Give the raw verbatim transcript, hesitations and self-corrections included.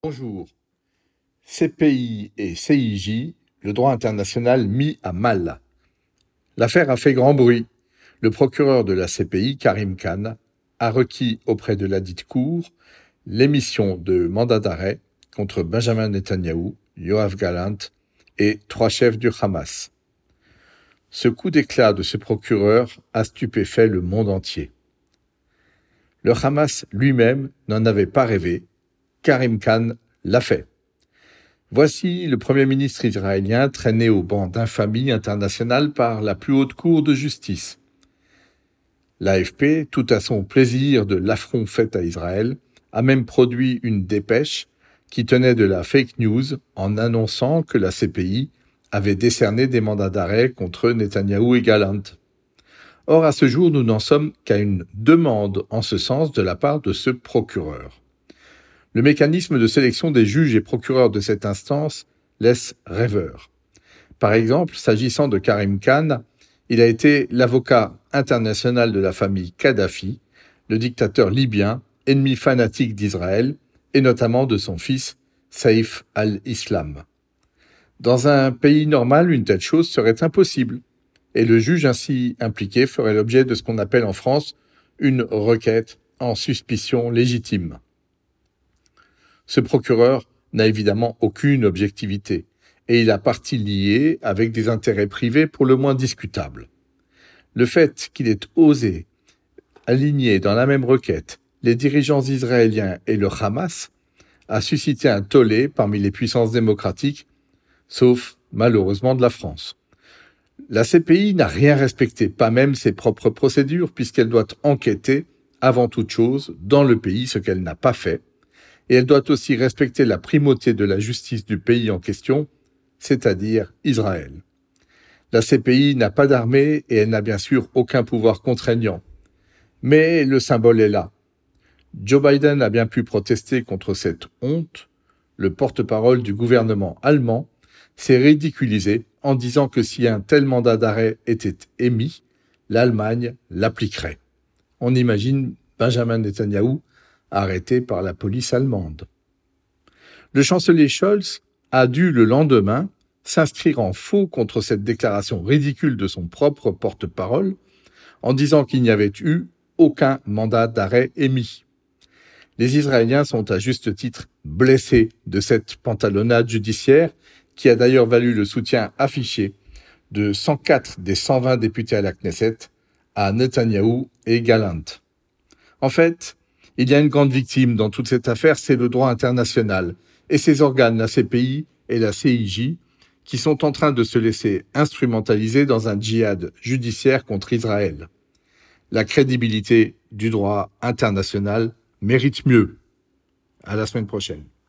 Bonjour. C P I et C I J, le droit international mis à mal. L'affaire a fait grand bruit. Le procureur de la C P I, Karim Khan, a requis auprès de ladite cour l'émission de mandat d'arrêt contre Benjamin Netanyahou, Yoav Gallant et trois chefs du Hamas. Ce coup d'éclat de ce procureur a stupéfait le monde entier. Le Hamas lui-même n'en avait pas rêvé. Karim Khan l'a fait. Voici le Premier ministre israélien traîné au banc d'infamie internationale par la plus haute cour de justice. L'A F P, tout à son plaisir de l'affront fait à Israël, a même produit une dépêche qui tenait de la fake news en annonçant que la C P I avait décerné des mandats d'arrêt contre Netanyahou et Gallant. Or, à ce jour, nous n'en sommes qu'à une demande en ce sens de la part de ce procureur. Le mécanisme de sélection des juges et procureurs de cette instance laisse rêveur. Par exemple, s'agissant de Karim Khan, il a été l'avocat international de la famille Kadhafi, le dictateur libyen, ennemi fanatique d'Israël, et notamment de son fils Saïf al-Islam. Dans un pays normal, une telle chose serait impossible, et le juge ainsi impliqué ferait l'objet de ce qu'on appelle en France une requête en suspicion légitime. Ce procureur n'a évidemment aucune objectivité, et il a partie liée avec des intérêts privés pour le moins discutables. Le fait qu'il ait osé aligner dans la même requête les dirigeants israéliens et le Hamas a suscité un tollé parmi les puissances démocratiques, sauf malheureusement de la France. La C P I n'a rien respecté, pas même ses propres procédures, puisqu'elle doit enquêter, avant toute chose, dans le pays, ce qu'elle n'a pas fait, et elle doit aussi respecter la primauté de la justice du pays en question, c'est-à-dire Israël. La C P I n'a pas d'armée et elle n'a bien sûr aucun pouvoir contraignant. Mais le symbole est là. Joe Biden a bien pu protester contre cette honte. Le porte-parole du gouvernement allemand s'est ridiculisé en disant que si un tel mandat d'arrêt était émis, l'Allemagne l'appliquerait. On imagine Benjamin Netanyahou arrêté par la police allemande. Le chancelier Scholz a dû le lendemain s'inscrire en faux contre cette déclaration ridicule de son propre porte-parole en disant qu'il n'y avait eu aucun mandat d'arrêt émis. Les Israéliens sont à juste titre blessés de cette pantalonnade judiciaire qui a d'ailleurs valu le soutien affiché de cent quatre des cent vingt députés à la Knesset à Netanyahou et Gallant. En fait, il y a une grande victime dans toute cette affaire, c'est le droit international et ses organes, la C P I et la C I J, qui sont en train de se laisser instrumentaliser dans un djihad judiciaire contre Israël. La crédibilité du droit international mérite mieux. À la semaine prochaine.